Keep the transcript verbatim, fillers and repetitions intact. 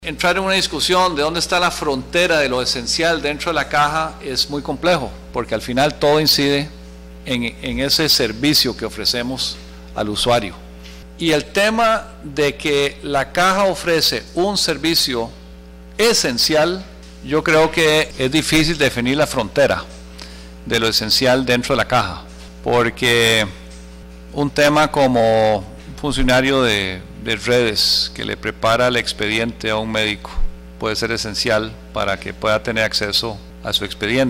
Entrar en una discusión de dónde está la frontera de lo esencial dentro de la caja es muy complejo, porque al final todo incide en, en ese servicio que ofrecemos al usuario. Y el tema de que la caja ofrece un servicio esencial, yo creo que es difícil definir la frontera de lo esencial dentro de la caja, porque un tema como un funcionario de de redes que le prepara el expediente a un médico puede ser esencial para que pueda tener acceso a su expediente.